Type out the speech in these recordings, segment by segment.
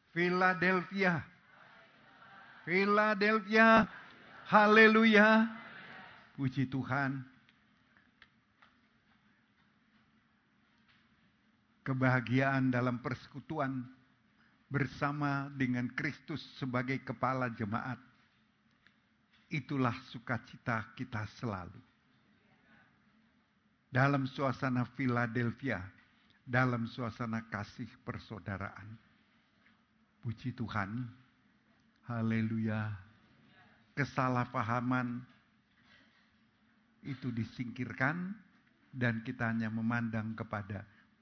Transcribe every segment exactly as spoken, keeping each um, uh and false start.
Philadelphia. Philadelphia. Haleluya. Puji Tuhan. Kebahagiaan dalam persekutuan bersama dengan Kristus sebagai kepala jemaat. Itulah sukacita kita selalu. Dalam suasana Philadelphia, dalam suasana kasih persaudaraan. Puji Tuhan. Haleluya. Kesalahpahaman itu disingkirkan dan kita hanya memandang kepada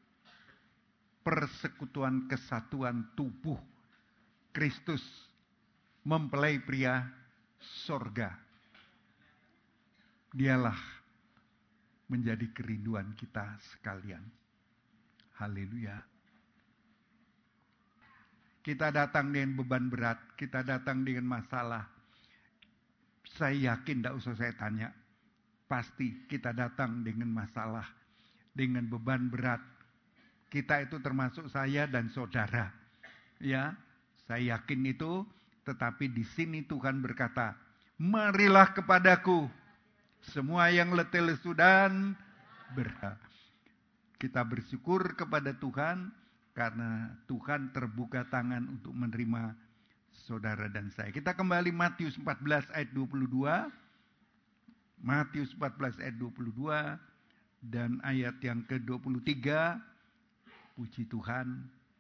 persekutuan kesatuan tubuh Kristus mempelai pria sorga. Dialah menjadi kerinduan kita sekalian. Haleluya. Kita datang dengan beban berat, kita datang dengan masalah. Saya yakin tidak usah saya tanya. Pasti kita datang dengan masalah, dengan beban berat. Kita itu termasuk saya dan saudara. Ya, saya yakin itu, tetapi di sini Tuhan berkata, marilah kepadaku semua yang letih lesu dan berat. Kita bersyukur kepada Tuhan karena Tuhan terbuka tangan untuk menerima saudara dan saya. Kita kembali Matius empat belas ayat dua puluh dua. Matius empat belas ayat dua puluh dua dan ayat yang ke dua puluh tiga. Puji Tuhan.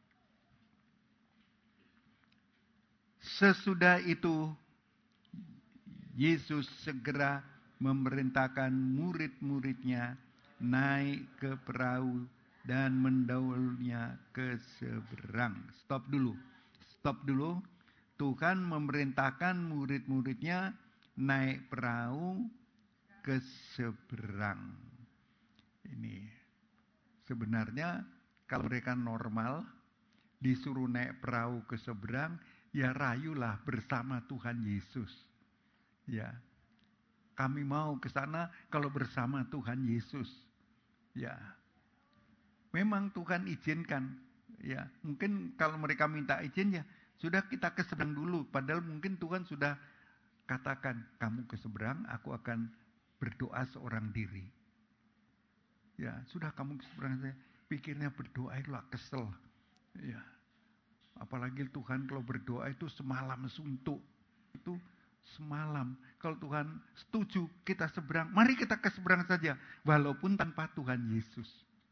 Sesudah itu Yesus segera memerintahkan murid-muridnya naik ke perahu dan mendahulunya ke seberang. Stop dulu. Stop dulu. Tuhan memerintahkan murid-muridnya naik perahu ke seberang. Ini sebenarnya kalau mereka normal disuruh naik perahu ke seberang, ya rayulah bersama Tuhan Yesus. Ya. Kami mau ke sana kalau bersama Tuhan Yesus. Ya. Memang Tuhan izinkan. Ya, mungkin kalau mereka minta izin ya sudah kita ke seberang dulu. Padahal mungkin Tuhan sudah katakan, kamu ke seberang, aku akan berdoa seorang diri. Ya, sudah kamu ke seberang saya. Pikirnya berdoa itulah kesel. Ya. Apalagi Tuhan kalau berdoa itu semalam suntuk. Itu semalam. Kalau Tuhan setuju kita seberang, mari kita ke seberang saja. Walaupun tanpa Tuhan Yesus.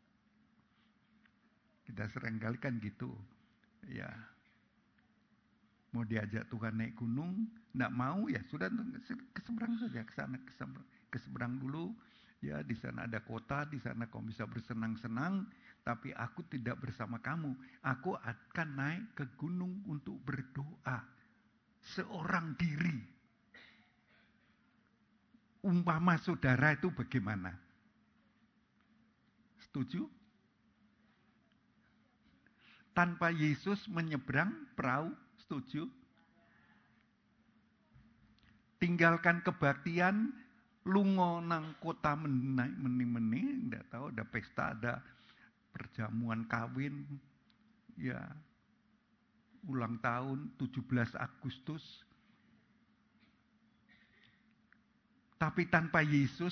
Kita seringkali kan gitu. Ya. Mau diajak Tuhan naik gunung, enggak mau ya sudah ke seberang saja, ke sana ke seberang, ke seberang dulu. Ya, di sana ada kota, di sana kamu bisa bersenang-senang, tapi aku tidak bersama kamu. Aku akan naik ke gunung untuk berdoa. Seorang diri. Umpama saudara itu bagaimana? Setuju? Tanpa Yesus menyeberang perahu, setuju? Tinggalkan kebaktian, lungo nang kota meni-meni, enggak tahu ada pesta, ada perjamuan kawin, ya ulang tahun tujuh belas Agustus. Tapi tanpa Yesus,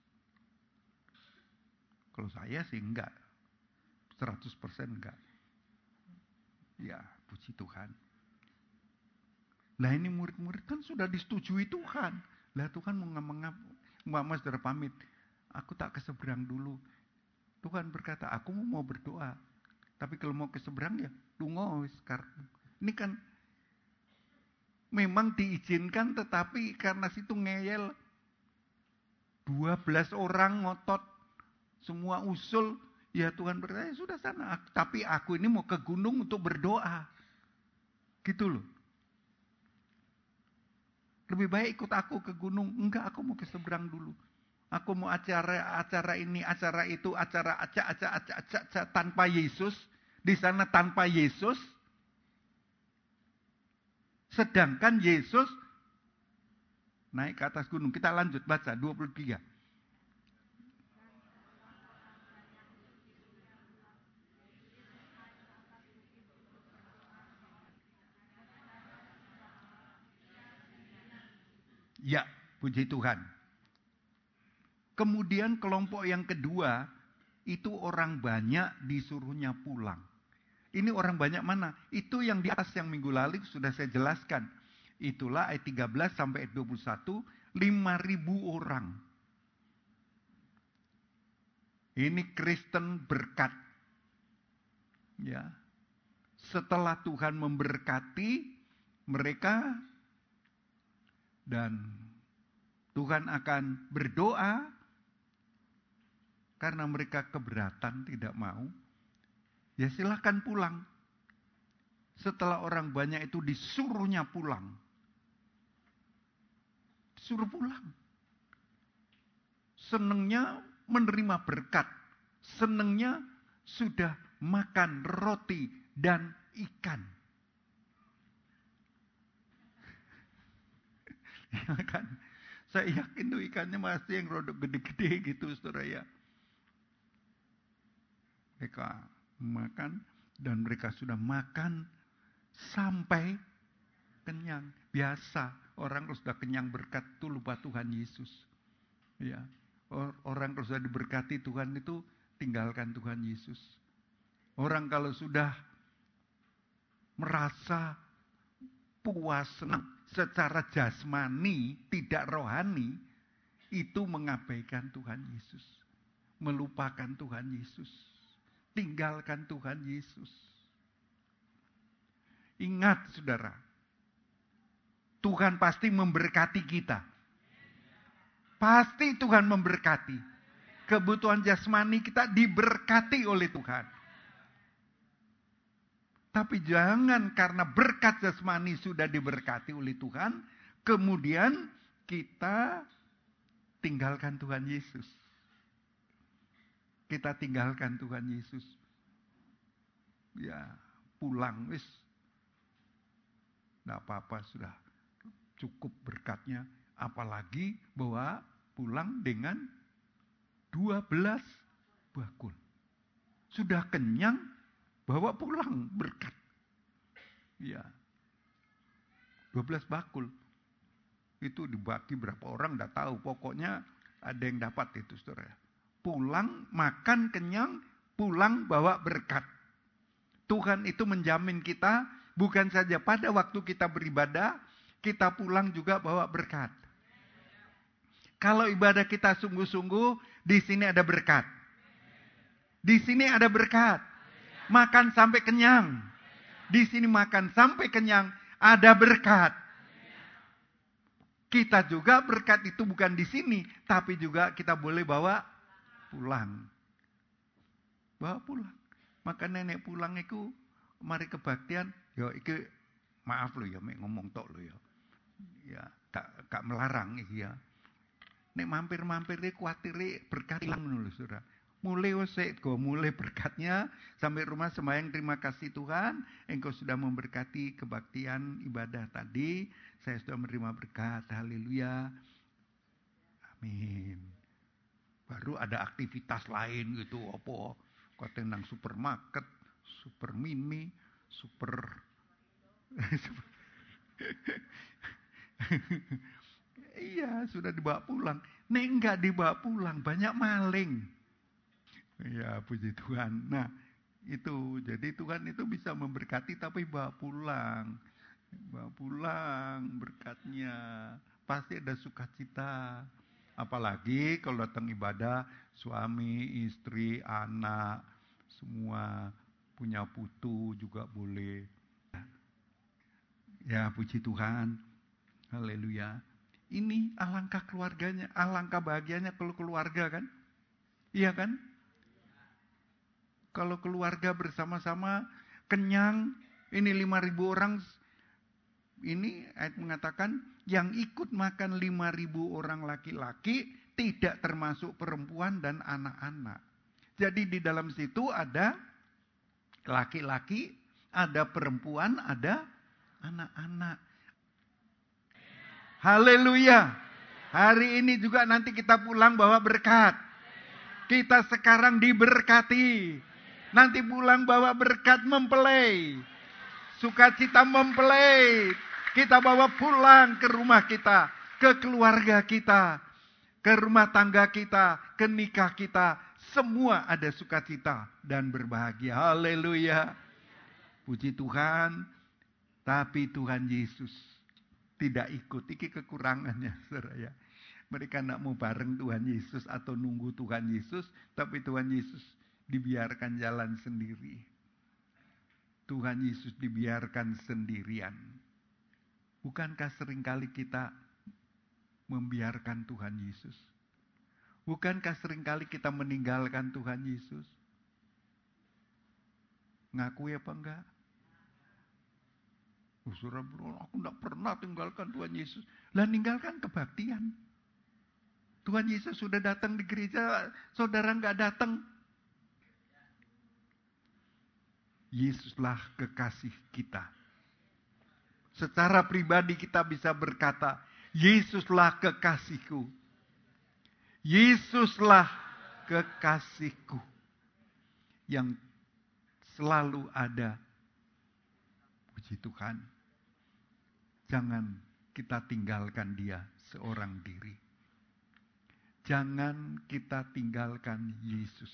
kalau saya sih enggak, seratus persen enggak. Ya, puji Tuhan. Lah ini murid-murid kan sudah disetujui Tuhan. Lah Tuhan mau ngomong, Mama saudara pamit, aku tak ke seberang dulu. Tuhan berkata, aku mau berdoa. Tapi kalau mau ke seberang ya, tunggu sekarang. Ini kan memang diizinkan, tetapi karena situ ngeyel. dua belas orang ngotot, semua usul. Ya Tuhan berkata, ya sudah sana. Tapi aku ini mau ke gunung untuk berdoa. Gitu loh. Lebih baik ikut aku ke gunung. Enggak, aku mau ke seberang dulu. Aku mau acara acara ini, acara itu, acara aca aca aca aca, aca tanpa Yesus. Di sana tanpa Yesus. Sedangkan Yesus naik ke atas gunung. Kita lanjut baca dua puluh tiga. Ya, puji Tuhan. Kemudian kelompok yang kedua, itu orang banyak disuruhnya pulang. Ini orang banyak mana? Itu yang di atas yang minggu lalu sudah saya jelaskan. Itulah ayat tiga belas sampai ayat dua puluh satu, lima ribu orang. Ini Kristen berkat. Ya. Setelah Tuhan memberkati mereka dan Tuhan akan berdoa karena mereka keberatan tidak mau, ya silahkan pulang. Setelah orang banyak itu disuruhnya pulang. Suruh pulang. Senengnya menerima berkat. Senengnya sudah makan roti dan ikan. Ya kan? Saya yakin tuh ikannya masih yang rodok gede-gede gitu, saudara ya. Mereka makan dan mereka sudah makan sampai kenyang. Biasa orang kalau sudah kenyang berkat itu lupa Tuhan Yesus. Ya, orang kalau sudah diberkati Tuhan itu tinggalkan Tuhan Yesus. Orang kalau sudah merasa puas senang secara jasmani, tidak rohani, itu mengabaikan Tuhan Yesus. Melupakan Tuhan Yesus. Tinggalkan Tuhan Yesus. Ingat saudara, Tuhan pasti memberkati kita. Pasti Tuhan memberkati. Kebutuhan jasmani kita diberkati oleh Tuhan. Tapi jangan karena berkat jasmani sudah diberkati oleh Tuhan, kemudian kita tinggalkan Tuhan Yesus. Kita tinggalkan Tuhan Yesus. Ya, pulang wis. Enggak apa-apa, sudah cukup berkatnya. Apalagi bahwa pulang dengan dua belas bakul. Sudah kenyang, bawa pulang berkat. Ya. dua belas bakul. Itu dibagi berapa orang enggak tahu. Pokoknya ada yang dapat itu, saudara. Pulang, makan kenyang, pulang bawa berkat. Tuhan itu menjamin kita, bukan saja pada waktu kita beribadah, kita pulang juga bawa berkat. Kalau ibadah kita sungguh-sungguh, di sini ada berkat. Di sini ada berkat. Makan sampai kenyang. Di sini makan sampai kenyang, ada berkat. Kita juga berkat itu bukan di sini, tapi juga kita boleh bawa pulang. Bawa pulang. Maka nenek pulang itu mari kebaktian, ya iki maaf lo ya mek ngomong tok lo ya. Ya, gak, gak melarang ya. Nek mampir-mampir iki kuatir berkat ilang ngono lho, Saudara. Mulai wesek go mulai berkatnya sampai rumah sembahyang terima kasih Tuhan, Engkau sudah memberkati kebaktian ibadah tadi. Saya sudah menerima berkat. Haleluya. Amin. Baru ada aktivitas lain gitu, apa? Kata nang supermarket, super mini, super iya, sudah dibawa pulang. Nek enggak dibawa pulang, banyak maling. Ya, puji Tuhan. Nah, itu. Jadi Tuhan itu bisa memberkati tapi bawa pulang. Bawa pulang berkatnya. Pasti ada sukacita. Apalagi kalau datang ibadah, suami, istri, anak, semua punya putu juga boleh. Ya, puji Tuhan. Haleluya. Ini alangkah keluarganya, alangkah bahagianya kalau keluarga kan? Iya kan? Kalau keluarga bersama-sama kenyang, ini lima ribu orang, ini ayat mengatakan yang ikut makan lima ribu orang laki-laki tidak termasuk perempuan dan anak-anak. Jadi di dalam situ ada laki-laki, ada perempuan, ada anak-anak. Haleluya. Hari ini juga nanti kita pulang bawa berkat. Kita sekarang diberkati. Nanti pulang bawa berkat mempelai. Sukacita mempelai. Kita bawa pulang ke rumah kita. ke keluarga kita, ke rumah tangga kita, ke nikah kita. Semua ada sukacita dan berbahagia. Haleluya. Puji Tuhan. Tapi Tuhan Yesus tidak ikut. Ini kekurangannya, saudara ya. Mereka tidak mau bareng Tuhan Yesus atau nunggu Tuhan Yesus. Tapi Tuhan Yesus dibiarkan jalan sendiri. Tuhan Yesus dibiarkan sendirian. Bukankah seringkali kita membiarkan Tuhan Yesus? Bukankah seringkali kita meninggalkan Tuhan Yesus? Ngakui apa enggak? Oh, saudara, aku enggak pernah tinggalkan Tuhan Yesus. Lah, ninggalkan kebaktian. Tuhan Yesus sudah datang di gereja, saudara enggak datang. Yesuslah kekasih kita. Secara pribadi kita bisa berkata, Yesuslah kekasihku. Yesuslah kekasihku. Yang selalu ada. Puji Tuhan. Jangan kita tinggalkan dia seorang diri. Jangan kita tinggalkan Yesus.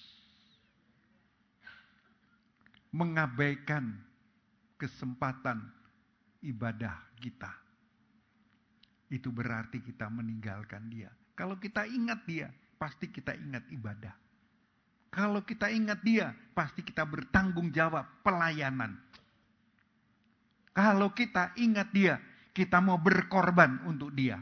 Mengabaikan kesempatan ibadah kita. Itu berarti kita meninggalkan dia. Kalau kita ingat dia, pasti kita ingat ibadah. Kalau kita ingat dia, pasti kita bertanggung jawab pelayanan. Kalau kita ingat dia, kita mau berkorban untuk dia.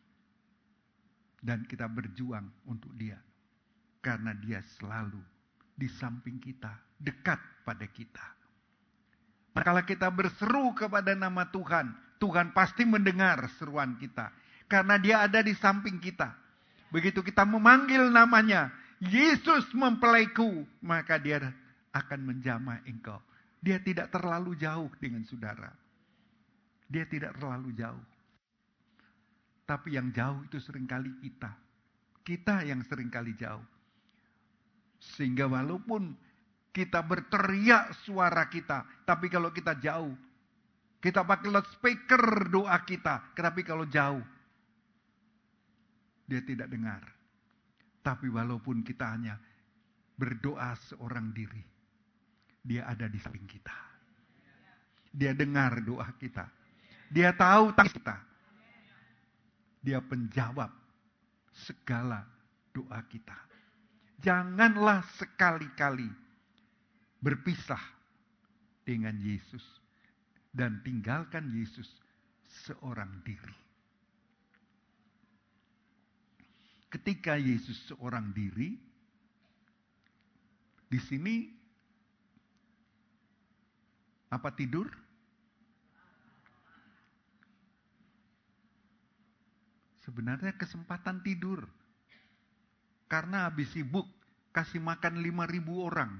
Dan kita berjuang untuk dia. Karena dia selalu di samping kita, dekat pada kita. Kalau kita berseru kepada nama Tuhan, Tuhan pasti mendengar seruan kita. Karena dia ada di samping kita. Begitu kita memanggil namanya, Yesus mempelaiku, maka dia akan menjamah engkau. Dia tidak terlalu jauh dengan saudara. Dia tidak terlalu jauh. Tapi yang jauh itu seringkali kita. Kita yang seringkali jauh. Sehingga walaupun kita berteriak suara kita, tapi kalau kita jauh, kita pakai loudspeaker doa kita, tapi kalau jauh, dia tidak dengar. Tapi walaupun kita hanya berdoa seorang diri, dia ada di samping kita. Dia dengar doa kita. Dia tahu tangis kita. Dia penjawab segala doa kita. Janganlah sekali-kali berpisah dengan Yesus dan tinggalkan Yesus seorang diri. Ketika Yesus seorang diri, di sini apa tidur? Sebenarnya kesempatan tidur. Karena habis sibuk kasih makan lima ribu orang.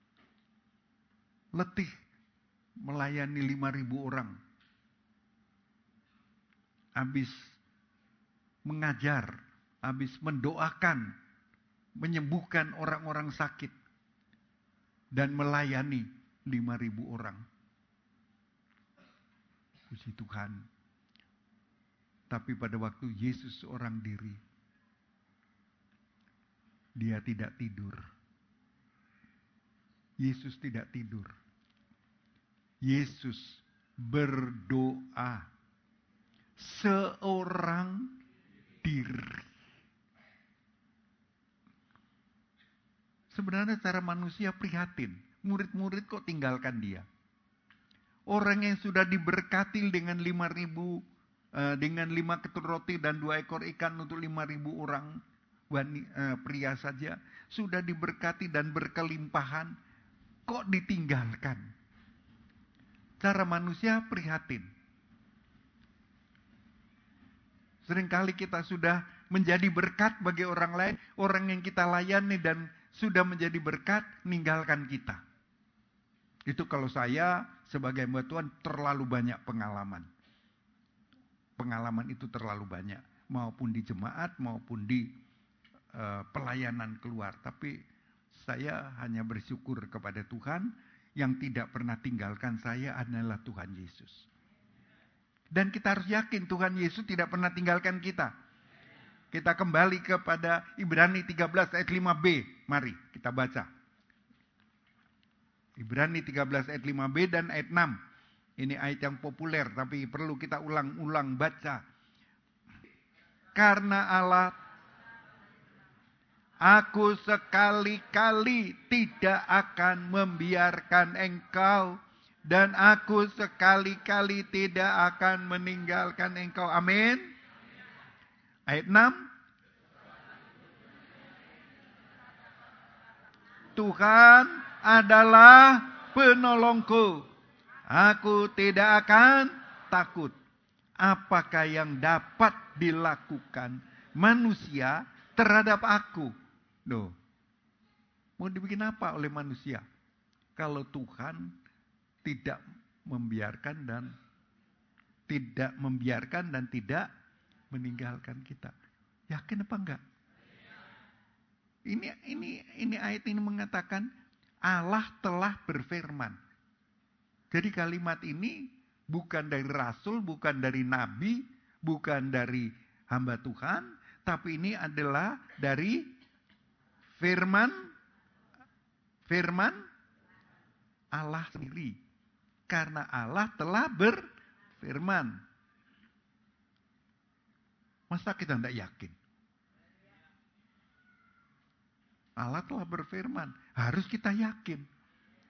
Letih melayani lima ribu orang. Habis mengajar, habis mendoakan, menyembuhkan orang-orang sakit. Dan melayani lima ribu orang. Puji Tuhan. Tapi pada waktu Yesus seorang diri, dia tidak tidur. Yesus tidak tidur. Yesus berdoa seorang diri. Sebenarnya secara manusia prihatin. Murid-murid kok tinggalkan dia. Orang yang sudah diberkati dengan lima ribu, dengan lima ketul roti dan dua ekor ikan untuk lima ribu orang wani, uh, pria saja, sudah diberkati dan berkelimpahan, kok ditinggalkan? Cara manusia prihatin. Seringkali kita sudah menjadi berkat bagi orang lain, orang yang kita layani dan sudah menjadi berkat, ninggalkan kita. Itu kalau saya sebagai hamba Tuhan terlalu banyak pengalaman. Pengalaman itu terlalu banyak. Maupun di jemaat, maupun di uh, pelayanan keluar. Tapi saya hanya bersyukur kepada Tuhan. Yang tidak pernah tinggalkan saya adalah Tuhan Yesus. Dan kita harus yakin Tuhan Yesus tidak pernah tinggalkan kita. Kita kembali kepada Ibrani tiga belas ayat lima b. Mari kita baca. Ibrani tiga belas ayat lima b dan ayat enam. Ini ayat yang populer tapi perlu kita ulang-ulang baca. Karena Allah, aku sekali-kali tidak akan membiarkan engkau, dan aku sekali-kali tidak akan meninggalkan engkau. Amin. Ayat enam. Tuhan adalah penolongku. Aku tidak akan takut. Apakah yang dapat dilakukan manusia terhadap aku? Loh, mau dibikin apa oleh manusia? Kalau Tuhan tidak membiarkan dan tidak membiarkan dan tidak meninggalkan kita. Yakin apa enggak? Ini ini ini ayat ini mengatakan Allah telah berfirman. Jadi kalimat ini bukan dari rasul, bukan dari nabi, bukan dari hamba Tuhan, tapi ini adalah dari firman firman Allah sendiri. Karena Allah telah berfirman. Masa kita tidak yakin? Allah telah berfirman. Harus kita yakin.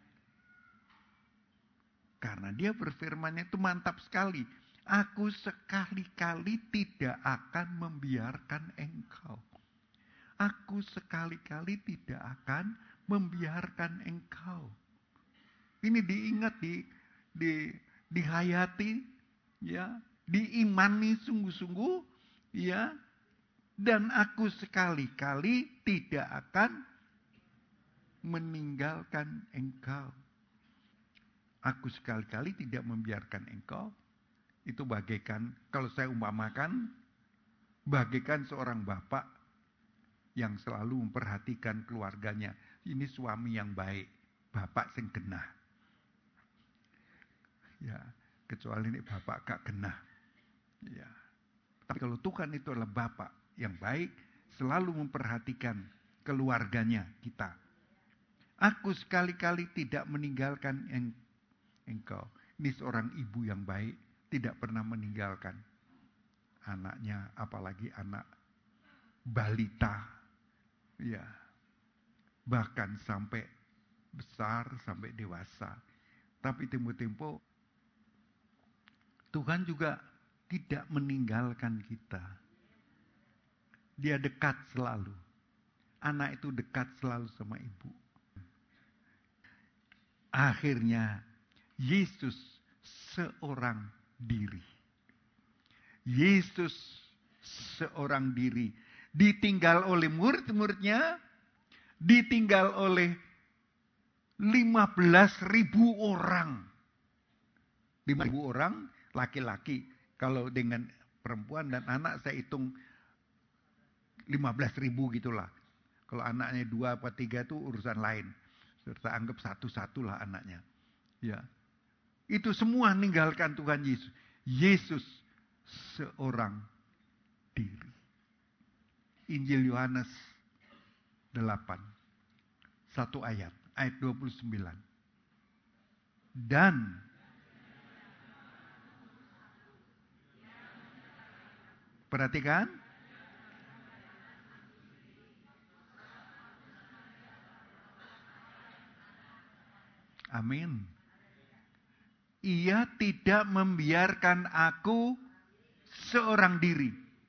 Karena dia berfirmannya itu mantap sekali. Aku sekali-kali tidak akan membiarkan engkau. Aku sekali-kali tidak akan membiarkan engkau. Ini diingat, di, di, dihayati, ya, diimani sungguh-sungguh, ya. Dan aku sekali-kali tidak akan meninggalkan engkau. Aku sekali-kali tidak membiarkan engkau. Itu bagaikan, kalau saya umpamakan, bagaikan seorang bapak yang selalu memperhatikan keluarganya. Ini suami yang baik, bapak sing genah. Ya, kecuali ini bapak gak genah. Ya. Tapi kalau Tuhan itu adalah bapak yang baik, selalu memperhatikan keluarganya kita. Aku sekali-kali tidak meninggalkan engkau. Engkau. Ini seorang ibu yang baik, tidak pernah meninggalkan anaknya, apalagi anak balita. Ya. Bahkan sampai besar, sampai dewasa. Tapi tempo-tempo Tuhan juga tidak meninggalkan kita. Dia dekat selalu. Anak itu dekat selalu sama ibu. Akhirnya Yesus seorang diri. Yesus seorang diri. Ditinggal oleh murid-muridnya. Ditinggal oleh lima belas ribu orang. lima ribu orang laki-laki. Kalau dengan perempuan dan anak saya hitung lima belas ribu gitulah. Kalau anaknya dua atau tiga itu urusan lain. Serta anggap satu-satu lah anaknya. Ya. Itu semua meninggalkan Tuhan Yesus. Yesus seorang diri. Injil Yohanes delapan. Satu ayat. Ayat dua puluh sembilan. Dan perhatikan. Amin. Ia tidak membiarkan aku seorang diri.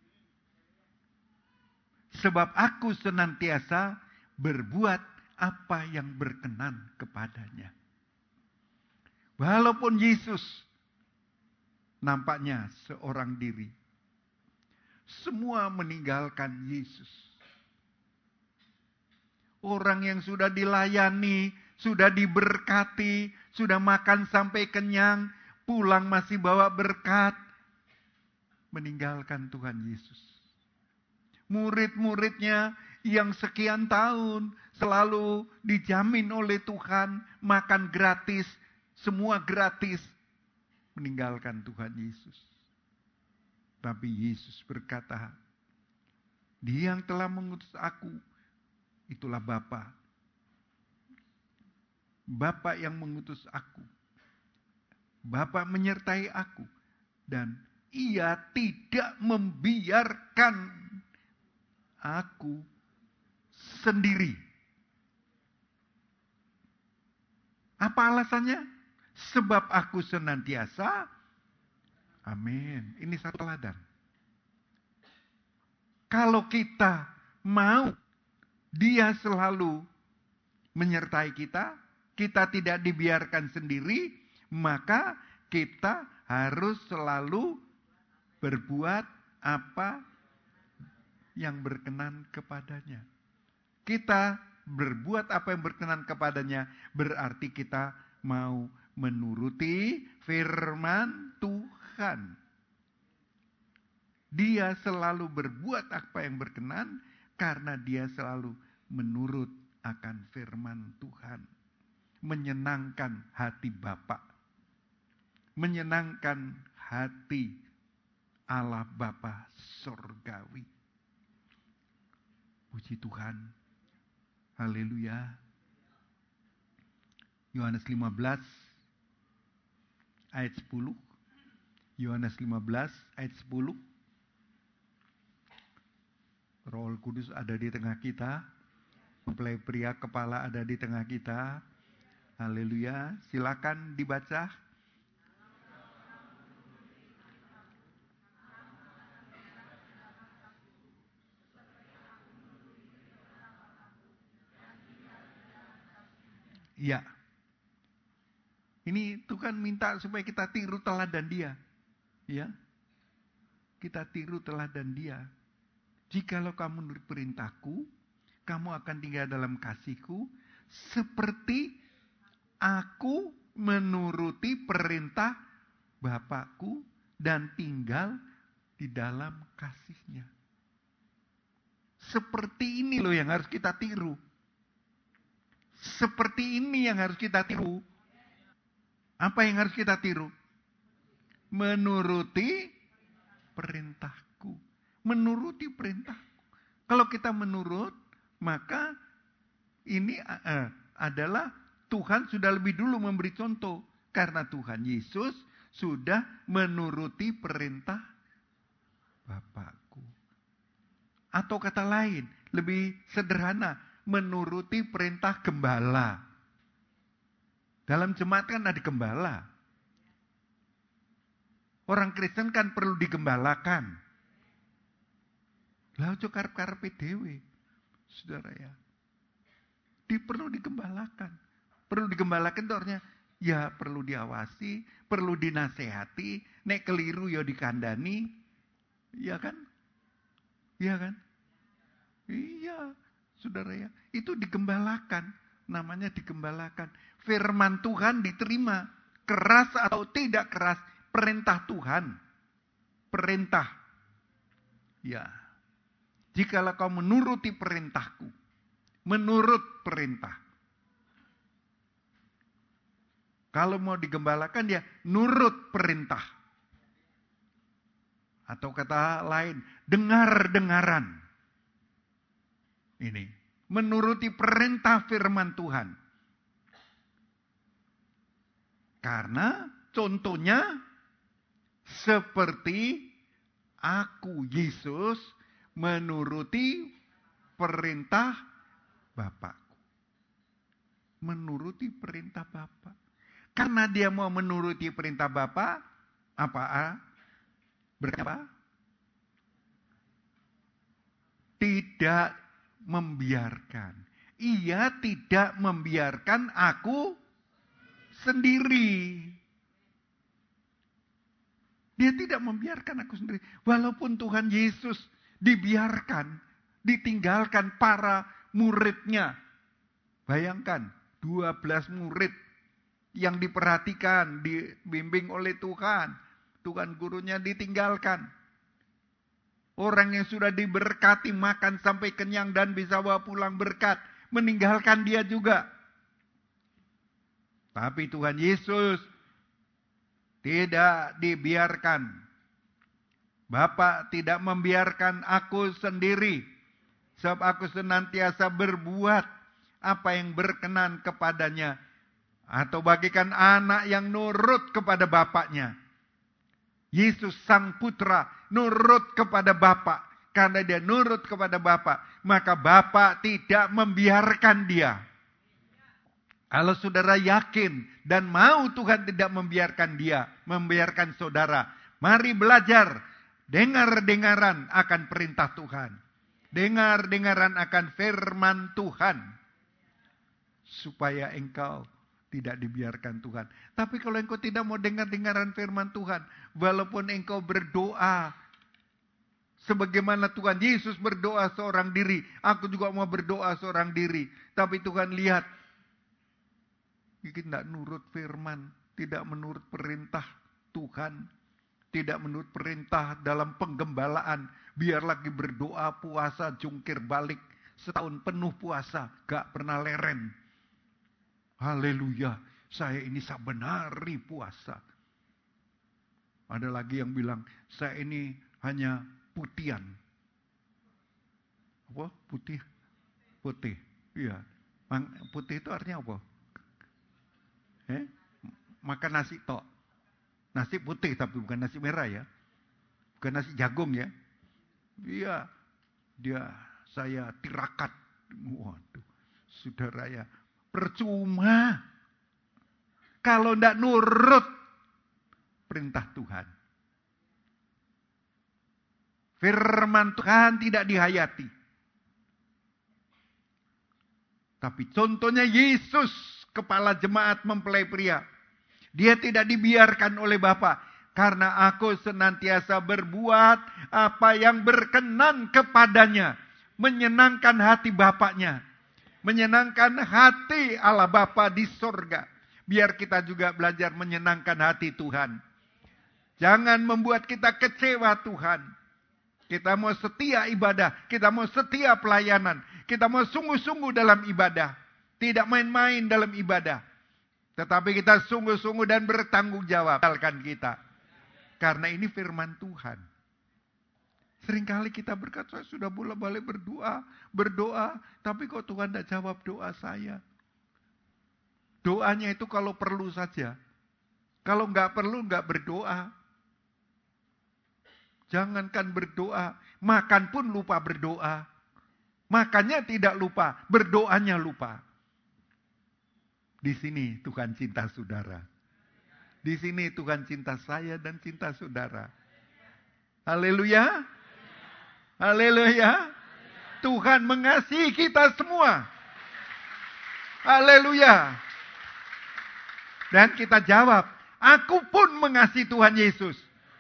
Sebab aku senantiasa berbuat apa yang berkenan kepadanya. Walaupun Yesus nampaknya seorang diri. Semua meninggalkan Yesus. Orang yang sudah dilayani, sudah diberkati, sudah makan sampai kenyang, pulang masih bawa berkat, meninggalkan Tuhan Yesus. Murid-muridnya yang sekian tahun selalu dijamin oleh Tuhan, makan gratis, semua gratis, meninggalkan Tuhan Yesus. Tapi Yesus berkata, Dia yang telah mengutus aku, itulah Bapa. Bapa yang mengutus aku. Bapa menyertai aku. Dan Ia tidak membiarkan aku sendiri. Apa alasannya? Sebab aku senantiasa, amin. Ini satu teladan. Kalau kita mau Dia selalu menyertai kita, kita tidak dibiarkan sendiri, maka kita harus selalu berbuat apa yang berkenan kepadanya. Kita berbuat apa yang berkenan kepadanya, berarti kita mau menuruti firman Tuhan. Dia selalu berbuat apa yang berkenan karena dia selalu menurut akan firman Tuhan. Menyenangkan hati Bapa. Menyenangkan hati Allah Bapa Sorgawi. Puji Tuhan. Haleluya. Yohanes lima belas ayat sepuluh. Yohanes lima belas ayat sepuluh. Roh Kudus ada di tengah kita. Mempelai pria kepala ada di tengah kita. Haleluya. Silakan dibaca. Ya. Ini Tuhan minta supaya kita tiru teladan Dia. Ya. Kita tiru teladan Dia. Jikalau kamu menurut perintahku, kamu akan tinggal dalam kasihku, seperti aku menuruti perintah Bapakku dan tinggal di dalam kasihnya. Seperti ini loh yang harus kita tiru. Seperti ini yang harus kita tiru. Apa yang harus kita tiru? Menuruti perintahku. Menuruti perintahku. Kalau kita menurut, maka ini uh, adalah Tuhan sudah lebih dulu memberi contoh. Karena Tuhan Yesus sudah menuruti perintah Bapakku. Atau kata lain, lebih sederhana, menuruti perintah gembala. Dalam jemaat kan ada gembala. Orang Kristen kan perlu digembalakan. Lah ojo karep-karepe dhewe. Saudara ya. Di perlu digembalakan. Perlu digembalakan itu artinya ya perlu diawasi, perlu dinasehati, nek keliru ya dikandani. Iya kan? Iya kan? Iya. Saudara ya, itu digembalakan, namanya digembalakan. Firman Tuhan diterima, keras atau tidak keras, perintah Tuhan. Perintah. Ya. Jikalau kau menuruti perintahku, menurut perintah. Kalau mau digembalakan ya nurut perintah. Atau kata lain, dengar-dengaran. Ini, menuruti perintah firman Tuhan. Karena contohnya seperti aku Yesus menuruti perintah Bapakku. Menuruti perintah Bapa. Karena dia mau menuruti perintah Bapa, apa? Berapa? Tidak membiarkan. Ia tidak membiarkan aku sendiri. Dia tidak membiarkan aku sendiri. Walaupun Tuhan Yesus dibiarkan, ditinggalkan para muridnya. Bayangkan, dua belas murid yang diperhatikan, dibimbing oleh Tuhan. Tuhan gurunya ditinggalkan. Orang yang sudah diberkati makan sampai kenyang dan bisa bawa pulang berkat. Meninggalkan dia juga. Tapi Tuhan Yesus tidak dibiarkan. Bapa tidak membiarkan aku sendiri, sebab aku senantiasa berbuat apa yang berkenan kepadanya. Atau bagikan anak yang nurut kepada bapaknya. Yesus sang putra nurut kepada Bapa. Karena dia nurut kepada Bapa, maka Bapa tidak membiarkan dia. Kalau saudara yakin dan mau Tuhan tidak membiarkan dia, membiarkan saudara, mari belajar dengar-dengaran akan perintah Tuhan. Dengar-dengaran akan firman Tuhan. Supaya engkau tidak dibiarkan Tuhan. Tapi kalau engkau tidak mau dengar-dengaran firman Tuhan, walaupun engkau berdoa, sebagaimana Tuhan Yesus berdoa seorang diri, aku juga mau berdoa seorang diri. Tapi Tuhan lihat, kita tidak nurut firman, tidak menurut perintah Tuhan, tidak menurut perintah dalam penggembalaan. Biar lagi berdoa, puasa, jungkir balik, setahun penuh puasa, gak pernah leren. Haleluya, saya ini sabenari puasa. Ada lagi yang bilang, saya ini hanya putian. Apa? Putih? Putih, iya. Putih itu artinya apa? Eh? Makan nasi tok. Nasi putih tapi bukan nasi merah ya. Bukan nasi jagung ya. Iya, dia saya tirakat. Waduh, saudara ya. Percuma kalau tidak nurut perintah Tuhan. Firman Tuhan tidak dihayati. Tapi contohnya Yesus, kepala jemaat mempelai pria. Dia tidak dibiarkan oleh Bapa. Karena aku senantiasa berbuat apa yang berkenan kepadanya. Menyenangkan hati Bapaknya. Menyenangkan hati Allah Bapa di sorga. Biar kita juga belajar menyenangkan hati Tuhan. Jangan membuat kita kecewa Tuhan. Kita mau setia ibadah. Kita mau setia pelayanan. Kita mau sungguh-sungguh dalam ibadah. Tidak main-main dalam ibadah. Tetapi kita sungguh-sungguh dan bertanggung jawab. Kita. Karena ini firman Tuhan. Seringkali kita berkata, saya sudah bolak-balik berdoa, berdoa, tapi kok Tuhan tidak jawab doa saya. Doanya itu kalau perlu saja. Kalau nggak perlu, nggak berdoa. Jangankan berdoa, makan pun lupa berdoa. Makannya tidak lupa, berdoanya lupa. Di sini Tuhan cinta saudara. Di sini Tuhan cinta saya dan cinta saudara. Haleluya. Haleluya. Tuhan mengasihi kita semua. Haleluya. Dan kita jawab, aku pun mengasihi Tuhan Yesus.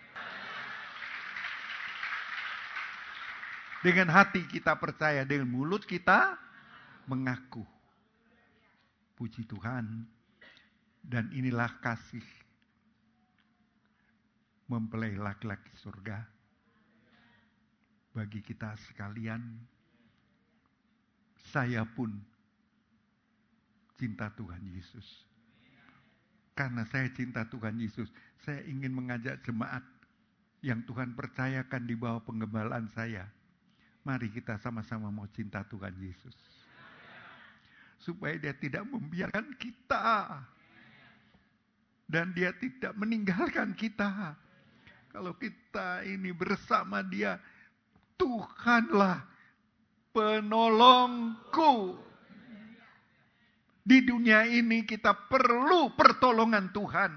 Dengan hati kita percaya, dengan mulut kita mengaku. Puji Tuhan. Dan inilah kasih mempelai laki-laki surga. Bagi kita sekalian, saya pun cinta Tuhan Yesus. Karena saya cinta Tuhan Yesus, saya ingin mengajak jemaat yang Tuhan percayakan di bawah penggembalaan saya. Mari kita sama-sama mau cinta Tuhan Yesus. Supaya dia tidak membiarkan kita. Dan dia tidak meninggalkan kita. Kalau kita ini bersama dia, Tuhanlah penolongku. Di dunia ini kita perlu pertolongan Tuhan.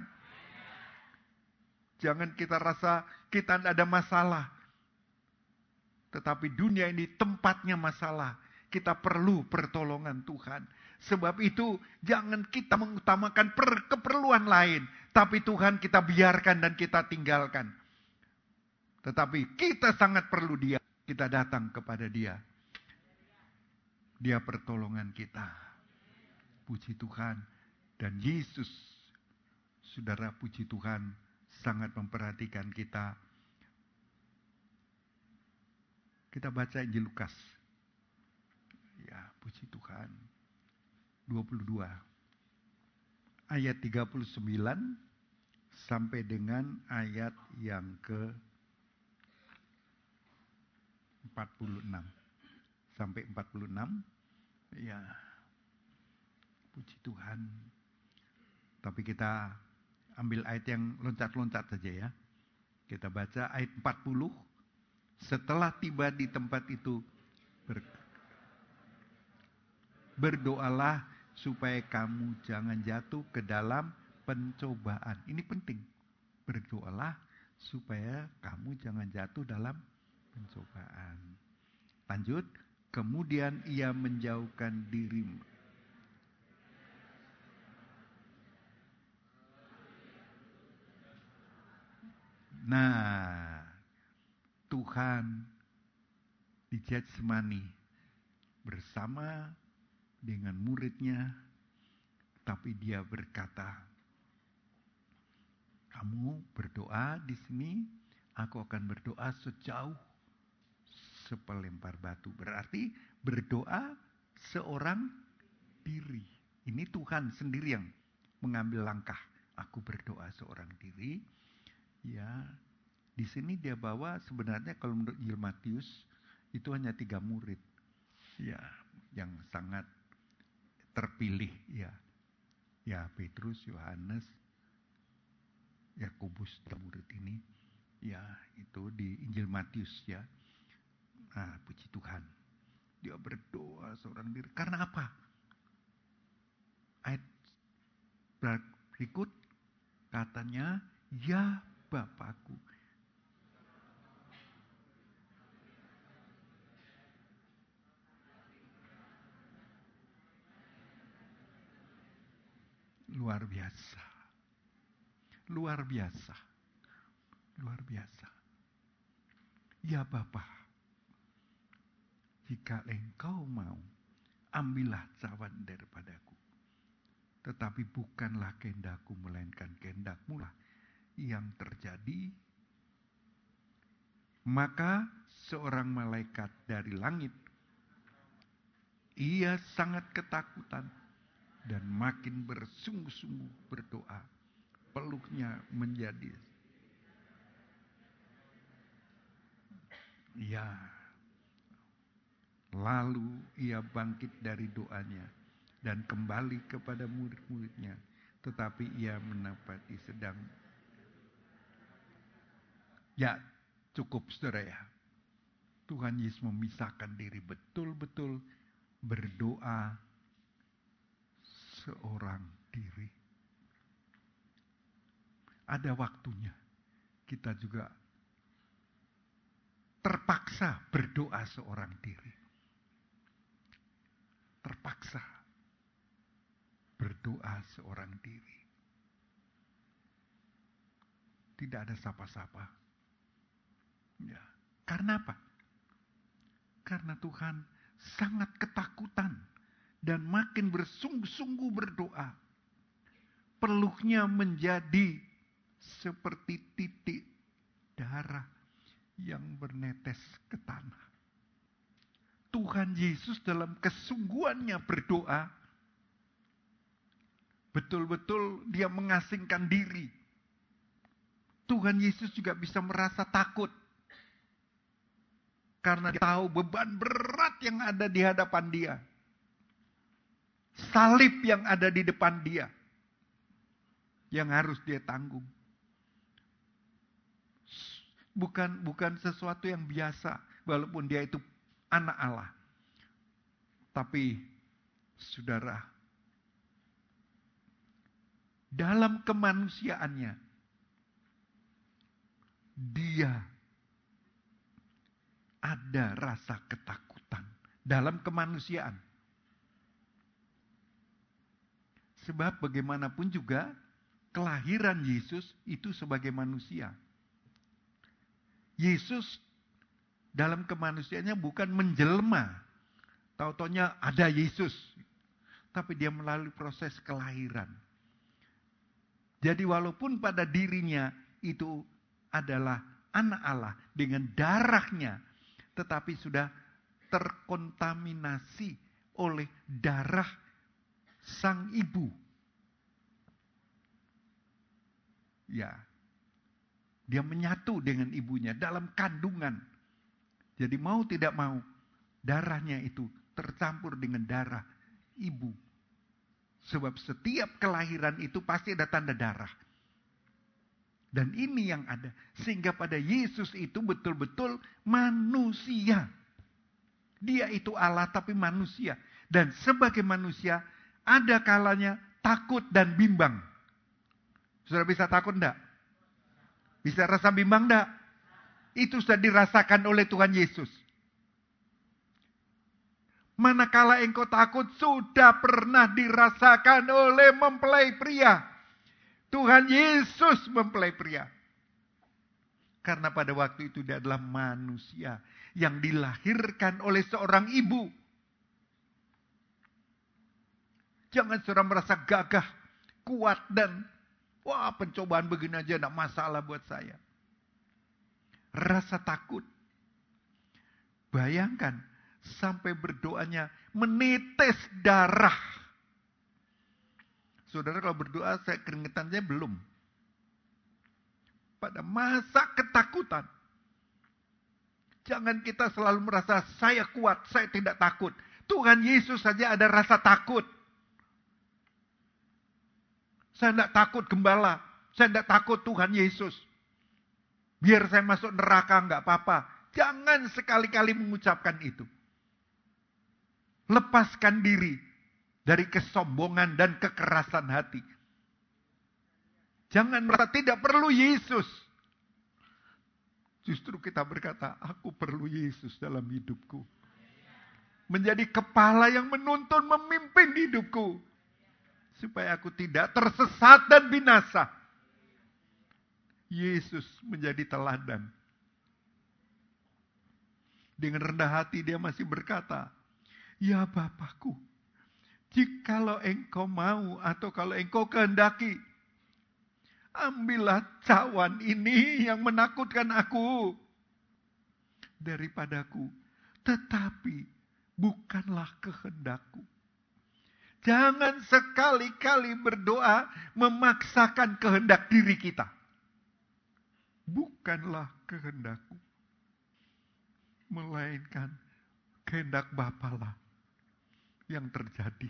Jangan kita rasa kita tidak ada masalah. Tetapi dunia ini tempatnya masalah. Kita perlu pertolongan Tuhan. Sebab itu jangan kita mengutamakan per- keperluan lain. Tapi Tuhan kita biarkan dan kita tinggalkan. Tetapi kita sangat perlu dia. Kita datang kepada dia. Dia pertolongan kita. Puji Tuhan. Dan Yesus, saudara, puji Tuhan, sangat memperhatikan kita. Kita baca Injil Lukas. Ya, puji Tuhan. dua puluh dua. Ayat tiga puluh sembilan sampai dengan ayat yang ke empat puluh enam. Sampai empat puluh enam. Ya. Puji Tuhan. Tapi kita ambil ayat yang loncat-loncat saja ya. Kita baca ayat empat puluh. Setelah tiba di tempat itu, ber, berdoalah supaya kamu jangan jatuh ke dalam pencobaan. Ini penting. Berdoalah supaya kamu jangan jatuh dalam pencobaan. Lanjut. Kemudian ia menjauhkan diri. Nah, Tuhan di Getsemani bersama dengan muridnya, tapi dia berkata, kamu berdoa di sini, aku akan berdoa sejauh sepelempar batu. Berarti berdoa seorang diri. Ini Tuhan sendiri yang mengambil langkah. Aku berdoa seorang diri. Ya, di sini dia bawa sebenarnya kalau menurut Injil Matius itu hanya tiga murid. Ya, yang sangat terpilih ya. Ya, Petrus, Yohanes, Yakobus, murid ini. Ya, itu di Injil Matius ya. Nah, puji Tuhan. Dia berdoa seorang diri. Karena apa? Ayat berikut katanya, ya Bapakku. Luar biasa. Luar biasa. Luar biasa. Ya Bapa. Jika engkau mau, ambillah cawan daripadaku. Tetapi bukanlah kehendakku, melainkan kehendakmu lah yang terjadi. Maka seorang malaikat dari langit, ia sangat ketakutan dan makin bersungguh-sungguh berdoa. Peluknya menjadi, ya. Lalu ia bangkit dari doanya dan kembali kepada murid-muridnya. Tetapi ia mendapati sedang. Ya, cukup saudara ya. Tuhan Yesus memisahkan diri betul-betul berdoa seorang diri. Ada waktunya kita juga terpaksa berdoa seorang diri. Terpaksa berdoa seorang diri. Tidak ada sapa-sapa. Ya. Karena apa? Karena Tuhan sangat ketakutan dan makin bersungguh-sungguh berdoa. Peluknya menjadi seperti titik darah yang bernetes ke tanah. Tuhan Yesus dalam kesungguhannya berdoa, betul-betul dia mengasingkan diri. Tuhan Yesus juga bisa merasa takut. Karena dia tahu beban berat yang ada di hadapan dia. Salib yang ada di depan dia. Yang harus dia tanggung. Bukan bukan sesuatu yang biasa. Walaupun dia itu anak Allah. Tapi, saudara, dalam kemanusiaannya, dia ada rasa ketakutan. Dalam kemanusiaan. Sebab bagaimanapun juga, kelahiran Yesus itu sebagai manusia. Yesus dalam kemanusiaannya bukan menjelma. Tahu-taunya ada Yesus. Tapi dia melalui proses kelahiran. Jadi walaupun pada dirinya itu adalah anak Allah dengan darahnya. Tetapi sudah terkontaminasi oleh darah sang ibu. Ya. Dia menyatu dengan ibunya dalam kandungan. Jadi mau tidak mau, darahnya itu tercampur dengan darah ibu. Sebab setiap kelahiran itu pasti ada tanda darah. Dan ini yang ada. Sehingga pada Yesus itu betul-betul manusia. Dia itu Allah tapi manusia. Dan sebagai manusia, ada kalanya takut dan bimbang. Sudah bisa takut enggak? Bisa rasa bimbang enggak? Itu sudah dirasakan oleh Tuhan Yesus. Manakala engkau takut, sudah pernah dirasakan oleh mempelai pria. Tuhan Yesus mempelai pria. Karena pada waktu itu dia adalah manusia yang dilahirkan oleh seorang ibu. Jangan seorang merasa gagah, kuat dan wah pencobaan begini aja tidak masalah buat saya. Rasa takut. Bayangkan sampai berdoanya menetes darah. Saudara kalau berdoa saya keringetan saya belum. Pada masa ketakutan. Jangan kita selalu merasa saya kuat, saya tidak takut. Tuhan Yesus saja ada rasa takut. Saya tidak takut gembala. Saya tidak takut Tuhan Yesus. Biar saya masuk neraka enggak apa-apa. Jangan sekali-kali mengucapkan itu. Lepaskan diri dari kesombongan dan kekerasan hati. Jangan merasa tidak perlu Yesus. Justru kita berkata, aku perlu Yesus dalam hidupku. Menjadi kepala yang menuntun, memimpin hidupku. Supaya aku tidak tersesat dan binasa. Yesus menjadi teladan. Dengan rendah hati dia masih berkata, ya Bapakku, jikalau engkau mau atau kalau engkau kehendaki, ambillah cawan ini yang menakutkan aku daripadaku. Tetapi bukanlah kehendakku. Jangan sekali-kali berdoa memaksakan kehendak diri kita. Bukanlah kehendakku. Melainkan kehendak Bapa lah yang terjadi.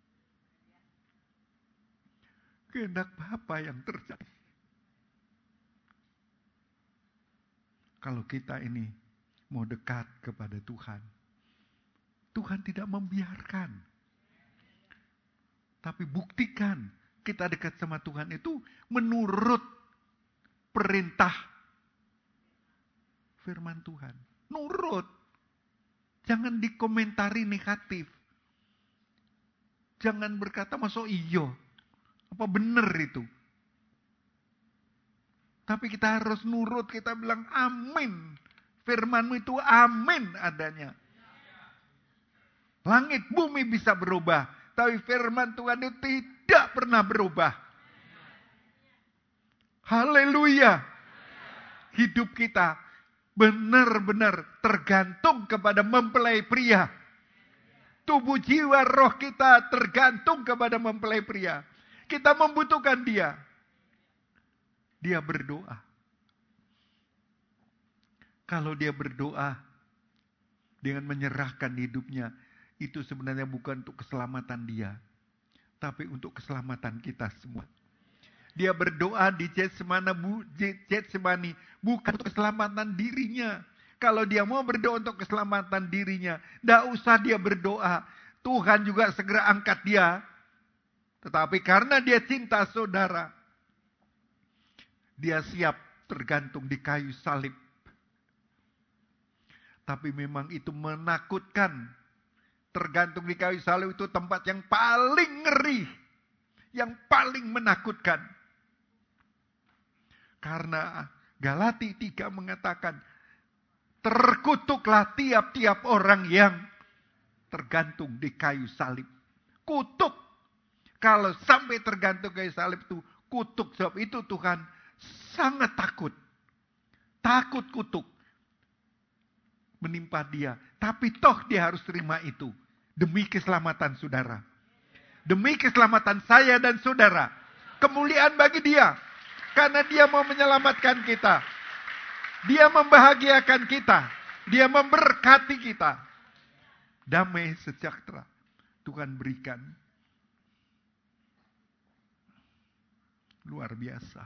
Kehendak Bapa yang terjadi. Kalau kita ini mau dekat kepada Tuhan, Tuhan tidak membiarkan. Tapi buktikan kita dekat sama Tuhan itu menurut perintah firman Tuhan. Nurut. Jangan dikomentari negatif. Jangan berkata, masuk iyo. Apa benar itu? Tapi kita harus nurut. Kita bilang amin. Firmanmu itu amin adanya. Langit bumi bisa berubah. Tapi firman Tuhan itu tidak pernah berubah. Haleluya. Hidup kita benar-benar tergantung kepada mempelai pria. Tubuh jiwa roh kita tergantung kepada mempelai pria. Kita membutuhkan dia. Dia berdoa. Kalau dia berdoa dengan menyerahkan hidupnya, itu sebenarnya bukan untuk keselamatan dia, tapi untuk keselamatan kita semua. Dia berdoa di Getsemani bukan untuk keselamatan dirinya. Kalau dia mau berdoa untuk keselamatan dirinya, tidak usah dia berdoa. Tuhan juga segera angkat dia. Tetapi karena dia cinta saudara, dia siap tergantung di kayu salib. Tapi memang itu menakutkan. Tergantung di kayu salib itu tempat yang paling ngeri. Yang paling menakutkan. Karena Galati tiga mengatakan, terkutuklah tiap-tiap orang yang tergantung di kayu salib. Kutuk. Kalau sampai tergantung kayu salib itu kutuk. Sebab itu Tuhan sangat takut. Takut kutuk menimpa dia. Tapi toh dia harus terima itu. Demi keselamatan saudara. Demi keselamatan saya dan saudara. Kemuliaan bagi dia. Karena dia mau menyelamatkan kita. Dia membahagiakan kita. Dia memberkati kita. Damai sejahtera Tuhan berikan. Luar biasa.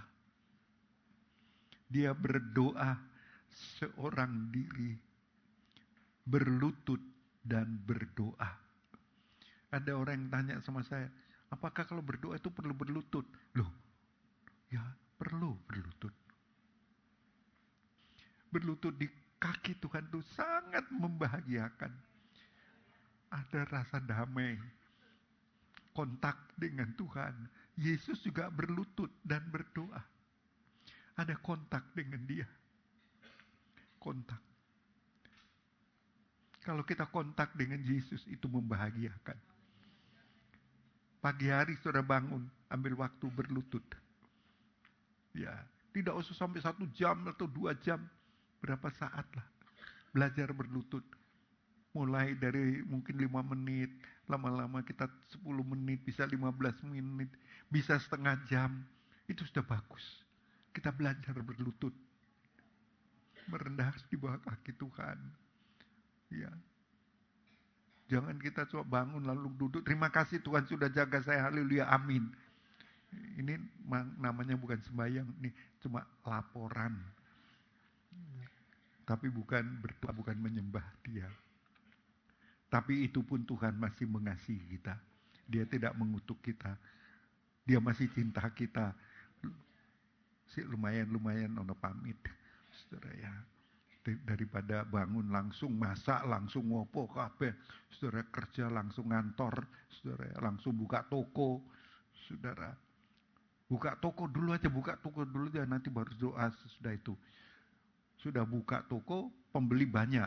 Dia berdoa seorang diri, berlutut dan berdoa. Ada orang yang tanya sama saya, apakah kalau berdoa itu perlu berlutut? Loh, ya perlu berlutut. Berlutut di kaki Tuhan itu sangat membahagiakan. Ada rasa damai, kontak dengan Tuhan. Yesus juga berlutut dan berdoa. Ada kontak dengan Dia. Kontak. Kalau kita kontak dengan Yesus itu membahagiakan. Pagi hari saudara bangun, ambil waktu berlutut. Ya, tidak usah sampai satu jam atau dua jam. Berapa saat lah. Belajar berlutut. Mulai dari mungkin lima menit, lama-lama kita sepuluh menit, bisa lima belas menit, bisa setengah jam. Itu sudah bagus. Kita belajar berlutut. Merendah di bawah kaki Tuhan. Ya. Jangan kita coba bangun lalu duduk. Terima kasih Tuhan sudah jaga saya. Haleluya. Amin. Ini namanya bukan sembahyang. Ini cuma laporan. Tapi bukan berdoa, bukan menyembah Dia. Tapi itu pun Tuhan masih mengasihi kita. Dia tidak mengutuk kita. Dia masih cinta kita. Si lumayan-lumayan ono pamit. Saudara ya. Daripada bangun langsung masak, langsung ngopo kabeh. Saudara kerja langsung ngantor, saudara langsung buka toko. Saudara buka toko dulu aja, buka toko dulu aja, nanti baru doa sesudah itu. Sudah buka toko, pembeli banyak.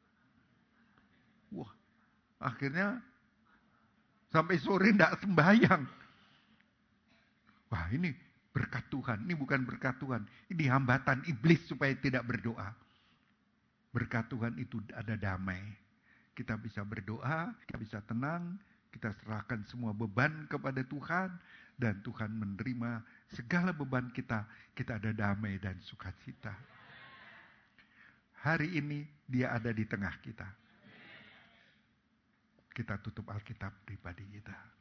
Wah, akhirnya sampai sore enggak sembahyang. Wah, ini berkat Tuhan, ini bukan berkat Tuhan. Ini hambatan iblis supaya tidak berdoa. Berkat Tuhan itu ada damai. Kita bisa berdoa, kita bisa tenang, kita serahkan semua beban kepada Tuhan, dan Tuhan menerima segala beban kita. Kita ada damai dan sukacita. Hari ini Dia ada di tengah kita. Kita tutup Alkitab pribadi kita.